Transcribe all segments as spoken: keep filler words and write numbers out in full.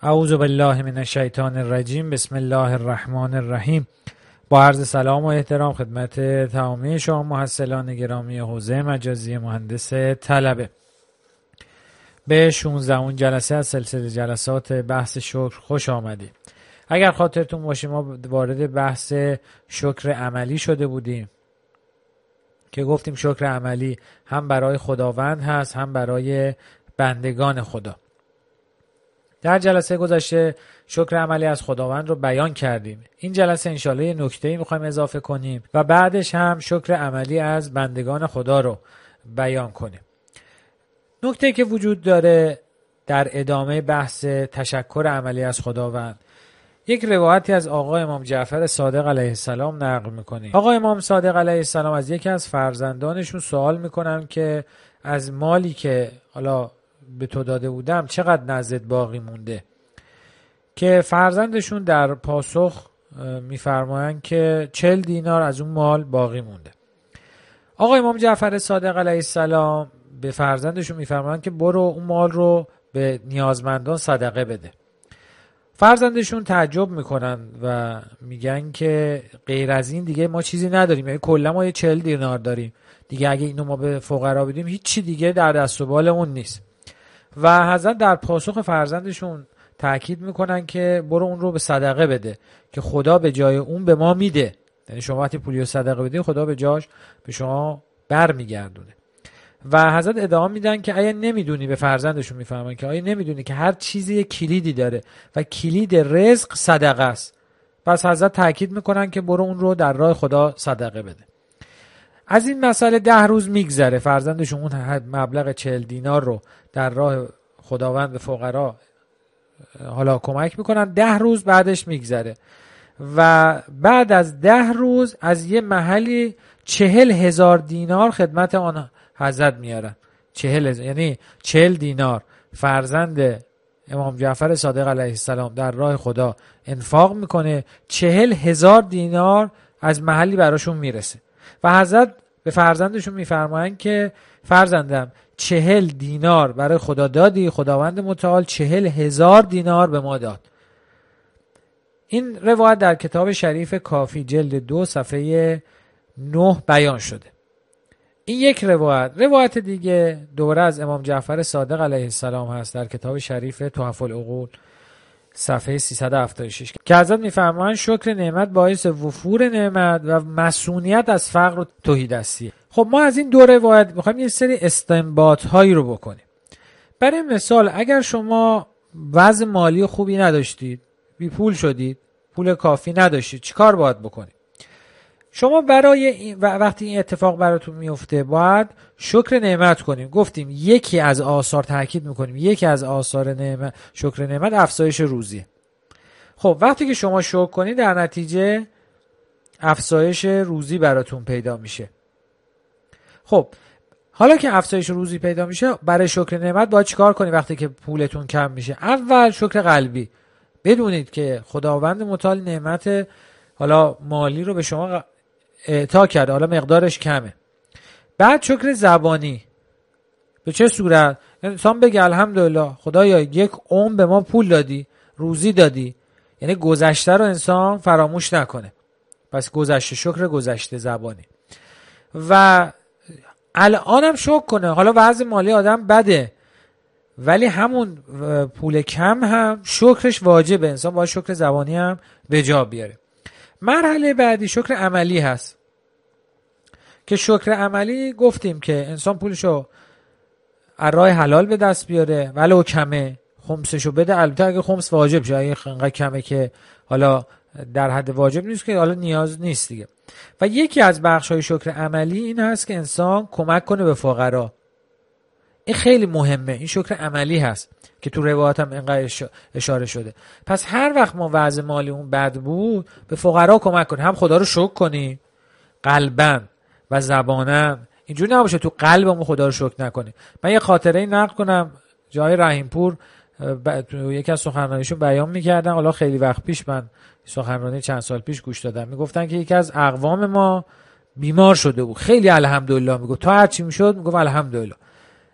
اعوذ بالله من الشیطان الرجیم. بسم الله الرحمن الرحیم. با عرض سلام و احترام خدمت تمامی شما محصلان گرامی حوزه مجازی مهندس طلبه. به شانزدهمین جلسه از سلسله جلسات بحث شکر خوش آمدید. اگر خاطرتون باشه ما وارد بحث شکر عملی شده بودیم که گفتیم شکر عملی هم برای خداوند هست هم برای بندگان خدا. در جلسه گذشته شکر عملی از خداوند رو بیان کردیم. این جلسه انشالله یه نکته‌ای میخوایم اضافه کنیم و بعدش هم شکر عملی از بندگان خدا رو بیان کنیم. نکته که وجود داره در ادامه بحث تشکر عملی از خداوند، یک روایتی از آقا امام جعفر صادق علیه السلام نقل میکنیم. آقا امام صادق علیه السلام از یکی از فرزندانشون سوال میکنن که از مالی که حالا به تو داده بودم چقدر نزدت باقی مونده؟ که فرزندشون در پاسخ میفرمایند که چل دینار از اون مال باقی مونده. آقا امام جعفر صادق علیه السلام به فرزندشون میفرمایند که برو اون مال رو به نیازمندان صدقه بده. فرزندشون تعجب میکنن و میگن که غیر از این دیگه ما چیزی نداریم، یعنی کلا ما یه چل دینار داریم دیگه، اگه اینو ما به فقرا بدیم هیچی دیگه در دست و بالمون نیست. و حضرت در پاسخ فرزندشون تاکید میکنن که برو اون رو به صدقه بده که خدا به جای اون به ما میده، یعنی شما وقتی پولی رو صدقه بدید خدا به جاش به شما برمیگردونه. و حضرت ادامه میدن که آیا نمیدونی، به فرزندشون میفهمن که آیا نمیدونی که هر چیزی یک کلیدی داره و کلید رزق صدقه است. پس حضرت تاکید میکنن که برو اون رو در راه خدا صدقه بده. از این مسئله ده روز میگذره، فرزندشون اون مبلغ چهل دینار رو در راه خداوند به فقرا حالا کمک میکنن. ده روز بعدش میگذره و بعد از ده روز از یه محلی چهل هزار دینار خدمت آن حضرت میارن. چهل هزار یعنی چهل دینار فرزند امام جعفر صادق علیه السلام در راه خدا انفاق میکنه، چهل هزار دینار از محلی براشون میرسه و حضرت به فرزندشون میفرمایند که فرزندم چهل دینار برای خدا دادی، خداوند متعال چهل هزار دینار به ما داد. این روایت در کتاب شریف کافی جلد دو صفحه نه بیان شده. این یک روایت. روایت دیگه دوباره از امام جعفر صادق علیه السلام هست در کتاب شریف تحف العقول صفحه سیصد و هفتاد و شش که حضرت میفرمایند شکر نعمت باعث وفور نعمت و مسئولیت از فقر و تهیدستی. خب ما از این دو روایت میخوایم یه سری استنباط هایی رو بکنیم. برای مثال اگر شما وضع مالی خوبی نداشتید، بی پول شدید، پول کافی نداشتید، چیکار باید بکنید؟ شما برای این وقتی این اتفاق براتون میفته باید شکر نعمت کنیم. گفتیم یکی از آثار، تاکید میکنیم یکی از آثار نعمت، شکر نعمت افزایش روزی. خب وقتی که شما شکر کنید در نتیجه افزایش روزی براتون پیدا میشه. خب حالا که افزایش روزی پیدا میشه برای شکر نعمت باید چیکار کنید؟ وقتی که پولتون کم میشه اول شکر قلبی، بدونید که خداوند متعال نعمت حالا مالی رو به شما اعطا کرده، حالا مقدارش کمه. بعد شکر زبانی. به چه صورت؟ انسان بگه الحمدلله خدایا یک عمر به ما پول دادی، روزی دادی، یعنی گذشته رو انسان فراموش نکنه. پس گذشته، شکر گذشته زبانی. و الانم شکر کنه. حالا وضع مالی آدم بده ولی همون پول کم هم شکرش واجبه، انسان باید شکر زبانی هم به جا بیاره. مرحله بعدی شکر عملی هست که شکر عملی گفتیم که انسان پولشو از راه حلال به دست بیاره ولو کمه، خمسشو بده، البته اگه خمس واجب شه، اگه انقدر کمه که حالا در حد واجب نیست که حالا نیاز نیست دیگه. و یکی از بخش‌های شکر عملی این هست که انسان کمک کنه به فقرا. این خیلی مهمه، این شکر عملی هست که تو روایات هم اینقدر اشاره شده. پس هر وقت ما وضع مالی اون بد بود به فقرا کمک کنیم، هم خدا رو شکر کنیم قلباً و زباناً، اینجوری نباشه تو قلبمون خدا رو شکر نکنیم. من یه خاطره نقل کنم، جای رحیمپور یکی از سخنرانیشون بیان میکردن، حالا خیلی وقت پیش من سخنرانی چند سال پیش گوش دادم، میگفتن که یکی از اقوام ما بیمار شده بود، خیلی الحمدلله میگفت، تا هر چی میشد میگفت الحمدلله.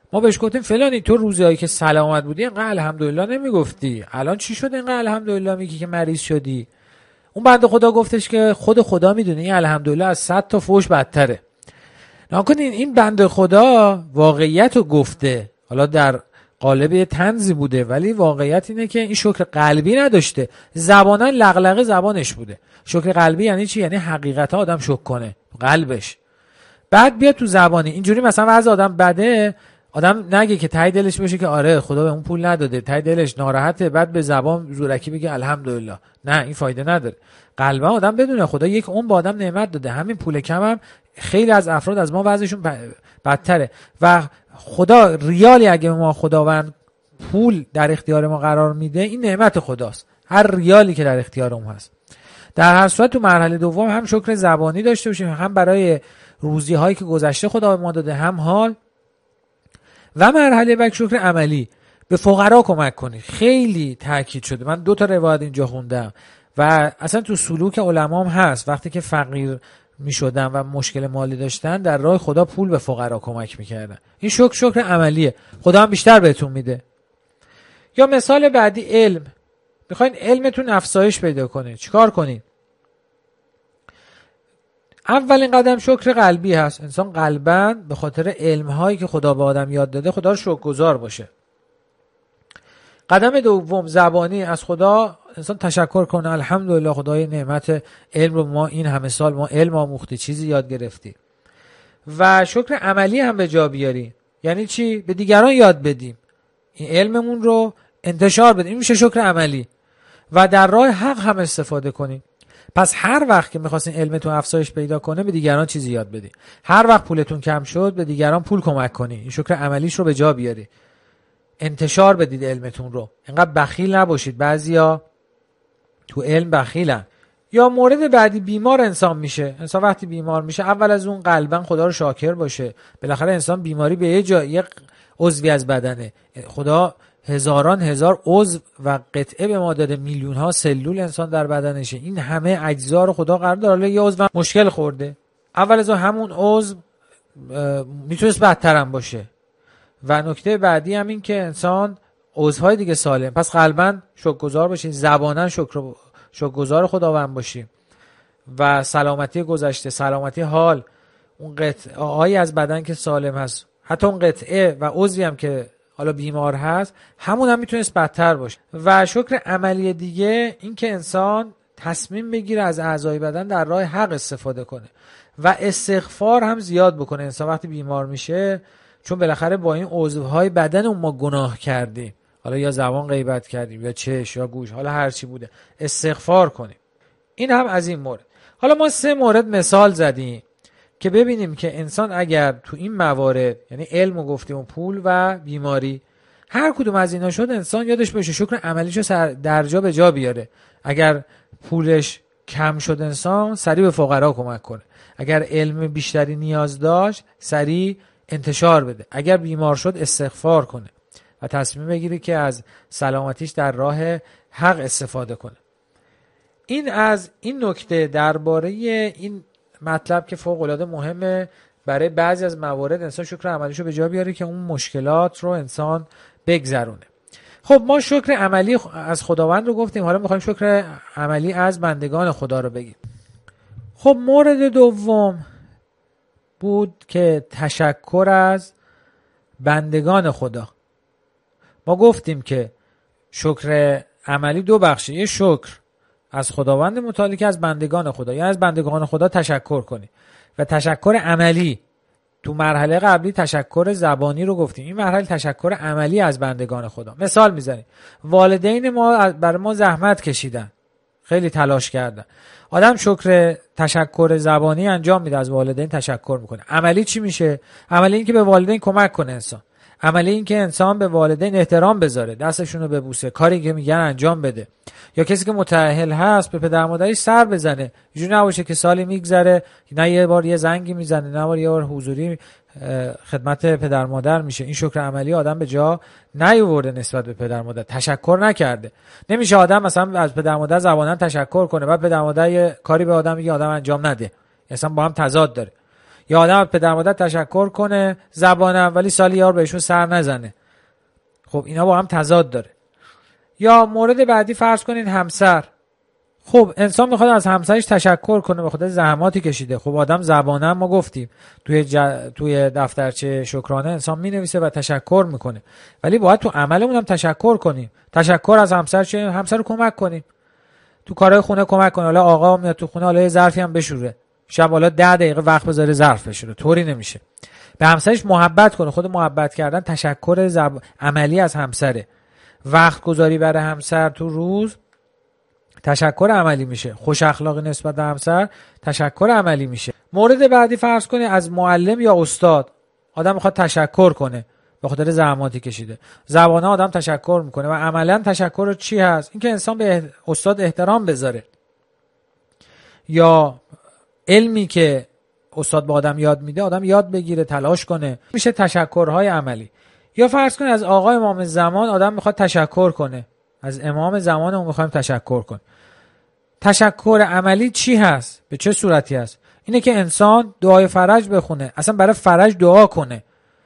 ما بهش گفتیم فلانی تو روزایی که سلامت بودی اینقدر الحمدلله نمیگفتی، الان چی شد اینقدر الحمدلله میگی که مریض شدی؟ اون بنده خدا گفتش که خود خدا میدونه این الحمدلله از صد تا فوش بدتره. نکنین این بنده خدا واقعیت رو گفته، حالا در قالب یه طنزی بوده، ولی واقعیت اینه که این شکر قلبی نداشته، زبانا لغلقه زبانش بوده. شکر قلبی یعنی چی؟ یعنی حقیقتا آدم شکر کنه قلبش، بعد بیاد تو زبانی. اینجوری مثلا وضع آدم بده، آدم نگه که ته دلش بشه که آره خدا به اون پول نداده، ته دلش ناراحته، بعد به زبان زورکی بگه الحمدلله. نه، این فایده نداره. قلبا آدم بدونه خدا یک عمر به آدم نعمت داده، همین پول کم هم خیلی از افراد از ما وضعشون بدتره و خدا ریالی اگه ما خداوند پول در اختیار ما قرار میده این نعمت خداست، هر ریالی که در اختیار اون هست. در هر صورت تو مرحله دوم هم شکر زبانی داشته باشیم، هم برای روزی هایی که گذشته خدا به ما داده، هم حال. و مرحله بعد شکر عملی، به فقرا کمک کنی. خیلی تاکید شده، من دو تا روایت اینجا خوندم و اصلا تو سلوک علمام هست، وقتی که فقیر می شدن و مشکل مالی داشتن در راه خدا پول به فقرا کمک میکردن. این شکر شکر عملیه، خدا هم بیشتر بهتون میده. یا مثال بعدی علم، میخواین علمتون افزایش پیدا کنه، چیکار کنین؟ اولین قدم شکر قلبی هست. انسان قلباً به خاطر علم‌هایی که خدا به آدم یاد داده خدا رو شکرگزار باشه. قدم دوم زبانی، از خدا انسان تشکر کنه، الحمدلله خدای نعمت علم رو ما این همه سال ما علم آموختی، چیزی یاد گرفتی. و شکر عملی هم به جا بیاری. یعنی چی؟ به دیگران یاد بدیم، این علممون رو انتشار بدیم، این میشه شکر عملی. و در راه حق هم استفاده کنیم. پس هر وقت که می‌خواستین علمتون افزایش پیدا کنه به دیگران چیزی یاد بدید. هر وقت پولتون کم شد به دیگران پول کمک کنید. این شکر عملیش رو به جا بیاری. انتشار بدید علمتون رو. اینقدر بخیل نباشید. بعضیا تو علم بخیلن. یا مورد بعدی بیمار انسان میشه. انسان وقتی بیمار میشه اول از اون قلباً خدا رو شاکر باشه. بالاخره انسان بیماری به یه جای یک عضوی از بدنه. خدا هزاران هزار عضو و قطعه به ما داده، میلیون ها سلول انسان در بدنشه. این همه اجزا رو خدا قرار داره، حالا یه عضو مشکل خورده، اول از همون عضو میتونست بدتر هم باشه. و نکته بعدی هم این که انسان عضوهای دیگه سالم. پس قلباً شکرگزار باشین، زباناً شکر شکرگزار خداوند باشیم و سلامتی گذشته، سلامتی حال، اون قطعه هایی از بدن که سالم هست، حتی اون قطعه و عضوی هم که حالا بیمار هست همون هم میتونست بدتر باشه. و شکر عملی دیگه این که انسان تصمیم بگیره از اعضای بدن در راه حق استفاده کنه و استغفار هم زیاد بکنه. انسان وقتی بیمار میشه، چون بالاخره با این عضوهای بدن اون ما گناه کردیم، حالا یا زبان غیبت کردیم یا چشم یا گوش، حالا هر چی بوده، استغفار کنیم. این هم از این مورد. حالا ما سه مورد مثال زدیم که ببینیم که انسان اگر تو این موارد، یعنی علم و گفتیم و پول و بیماری، هر کدوم از اینا شد، انسان یادش باشه شکر عملیشو در جا به جا بیاره. اگر پولش کم شد انسان سریع به فقرا کمک کنه، اگر علم بیشتری نیاز داشت سریع انتشار بده، اگر بیمار شد استغفار کنه و تصمیم بگیره که از سلامتیش در راه حق استفاده کنه. این از این نکته درباره این مطلب که فوق العاده مهمه برای بعضی از موارد انسان شکر عملیشو به جا بیاره که اون مشکلات رو انسان بگذرونه. خب ما شکر عملی از خداوند رو گفتیم، حالا میخوایم شکر عملی از بندگان خدا رو بگیم. خب مورد دوم بود که تشکر از بندگان خدا. ما گفتیم که شکر عملی دو بخشه، یه شکر از خداوند متعالی که از بندگان خدا، یا از بندگان خدا تشکر کنی، و تشکر عملی تو مرحله قبلی تشکر زبانی رو گفتیم، این مرحله تشکر عملی از بندگان خدا. مثال میزنیم، والدین ما برای ما زحمت کشیدن، خیلی تلاش کردن. آدم شکر تشکر زبانی انجام میده، از والدین تشکر میکنه. عملی چی میشه؟ عملی این که به والدین کمک کنه انسان، عملی این که انسان به والدین احترام بذاره، دستشون رو ببوسه، کاری که میگن انجام بده. یا کسی که متأهل هست به پدر مادرش سر بزنه، اینجوری نباشه که سالی میگذره نه یه بار یه زنگی میزنه، نه بار یه بار حضوری خدمت پدر مادر میشه. این شکر عملی آدم به جا نیاورده نسبت به پدر مادر، تشکر نکرده. نمیشه آدم مثلا از پدر مادر زباناً تشکر کنه بعد پدر مادر یه کاری به آدم میگه آدم انجام نده، اصلا با هم تضاد داره. یا آدم از پدر مادر تشکر کنه زبانم ولی سال یار بهشون سر نزنه. خب اینا با هم تضاد داره. یا مورد بعدی فرض کنین همسر. خب انسان میخواد از همسرش تشکر کنه به خاطر زحماتی کشیده. خب آدم زبانه ما گفتیم توی ج... توی دفترچه شکرانه انسان مینویسه و تشکر میکنه، ولی باید تو عملمون هم تشکر کنیم. تشکر از همسر چه؟ همسر رو کمک کنیم تو کارهای خونه، کمک کنه. حالا آقا میاد تو خونه، حالا یه ظرفی هم بشوره، شب حالا ده دقیقه وقت بذاره ظرف بشوره، طوری نمیشه. به همسرش محبت کنه. خود محبت کردن تشکر زب... عملی از همسره. وقت گذاری برای همسر تو روز تشکر عملی میشه. خوش اخلاقی نسبت به همسر تشکر عملی میشه. مورد بعدی فرض کنه از معلم یا استاد. آدم میخواد تشکر کنه به خاطر زحماتی کشیده. زبانه آدم تشکر میکنه و عملا تشکر چی هست؟ اینکه انسان به استاد احترام بذاره، یا علمی که استاد به آدم یاد میده آدم یاد بگیره، تلاش کنه، میشه تشکرهای عملی. یا فرض کنه از آقای امام زمان آدم میخواد تشکر کنه، از امام زمانمون میخوایم تشکر کنه. تشکر عملی چی هست؟ به چه صورتی هست؟ اینه که انسان دعای فرج بخونه، اصلا برای فرج دعا کنه.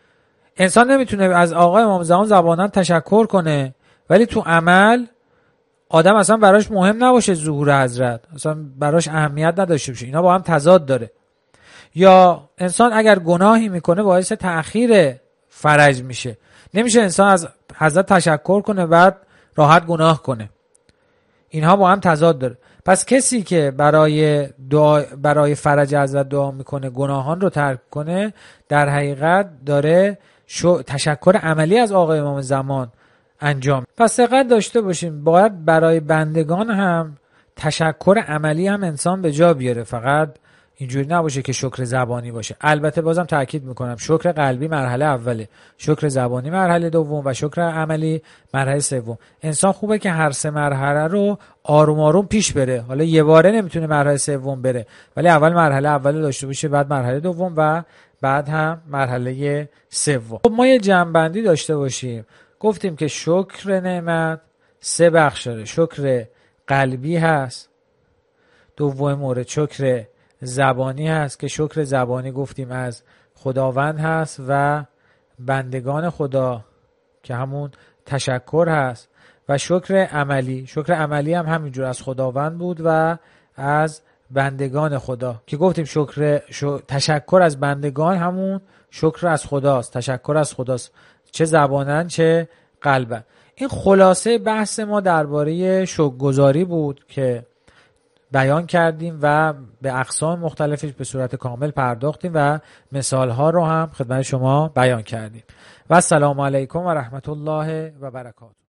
انسان نمیتونه از آقای امام زمان زباناً تشکر کنه ولی تو عمل آدم اصلا براش مهم نباشه ظهور حضرت، اصلا براش اهمیت نداشته باشه. اینا با هم تضاد داره. یا انسان اگر گناهی میکنه باعث تأخیر فرج میشه. نمیشه انسان از حضرت تشکر کنه بعد راحت گناه کنه. اینها با هم تضاد داره. پس کسی که برای دعا برای فرج حضرت دعا میکنه گناهان رو ترک کنه، در حقیقت داره شو تشکر عملی از آقای امام زمان انجام. پس دقت داشته باشیم، باید برای بندگان هم تشکر عملی هم انسان به جا بیاره، فقط اینجوری نباشه که شکر زبانی باشه. البته بازم تاکید میکنم شکر قلبی مرحله اوله، شکر زبانی مرحله دوم و شکر عملی مرحله سوم. انسان خوبه که هر سه مرحله رو آروم آروم پیش بره. حالا یه باره نمیتونه مرحله سوم بره، ولی اول مرحله اول داشته باشه، بعد مرحله دوم و بعد هم مرحله سوم. خب ما یه جمع‌بندی داشته باشیم. گفتیم که شکر نعمت سه بخش داره. شکر قلبی هست، دوم مورد شکر زبانی هست که شکر زبانی گفتیم از خداوند هست و بندگان خدا که همون تشکر هست، و شکر عملی. شکر عملی هم همینجور از خداوند بود و از بندگان خدا که گفتیم شکر شو... تشکر از بندگان همون شکر از خداست، تشکر از خداست، چه زبانن چه قلبن. این خلاصه بحث ما درباره شکرگزاری بود که بیان کردیم و به اقسام مختلفش به صورت کامل پرداختیم و مثالها رو هم خدمت شما بیان کردیم. و السلام علیکم و رحمت الله و برکاته.